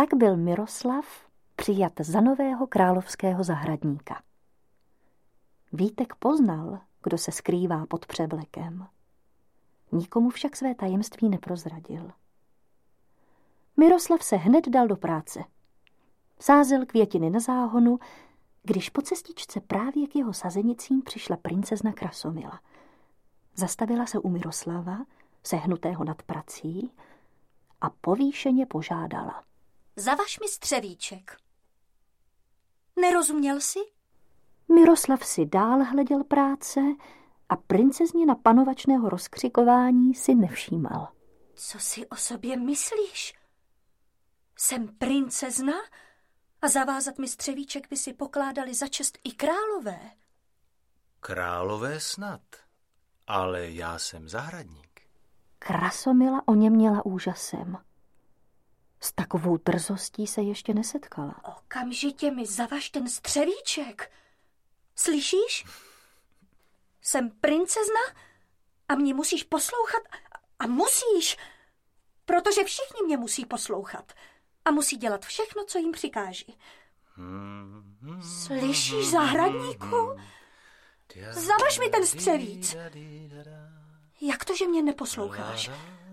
tak byl Miroslav přijat za nového královského zahradníka. Vítek poznal, kdo se skrývá pod převlekem. Nikomu však své tajemství neprozradil. Miroslav se hned dal do práce. Sázel květiny na záhonu, když po cestičce právě k jeho sazenicím přišla princezna Krasomila. Zastavila se u Miroslava, sehnutého nad prací, a povýšeně požádala. Zavaž mi střevíček. Nerozuměl jsi? Miroslav si dál hleděl práce a princezně panovačného rozkřikování si nevšímal. Co si o sobě myslíš? Jsem princezna a zavázat mi střevíček by si pokládali za čest i králové. Králové snad, ale já jsem zahradník. Krasomila o něm měla úžasem. S takovou drzostí se ještě nesetkala. Okamžitě mi zavaž ten střevíček. Slyšíš? Jsem princezna a mě musíš poslouchat a musíš, protože všichni mě musí poslouchat a musí dělat všechno, co jim přikáží. Slyšíš, zahradníku? Zavaž mi ten střevíc. Jak to, že mě neposloucháš?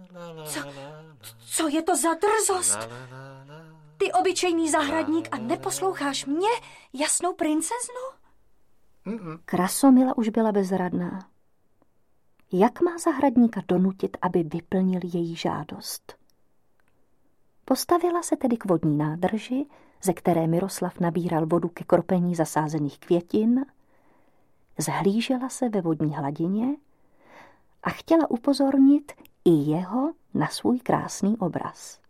Co je to za drzost? Ty obyčejný zahradník a neposloucháš mě, jasnou princeznu? Krasomila už byla bezradná. Jak má zahradníka donutit, aby vyplnil její žádost? Postavila se tedy k vodní nádrži, ze které Miroslav nabíral vodu ke kropení zasázených květin, zhlížela se ve vodní hladině a chtěla upozornit i jeho na svůj krásný obraz.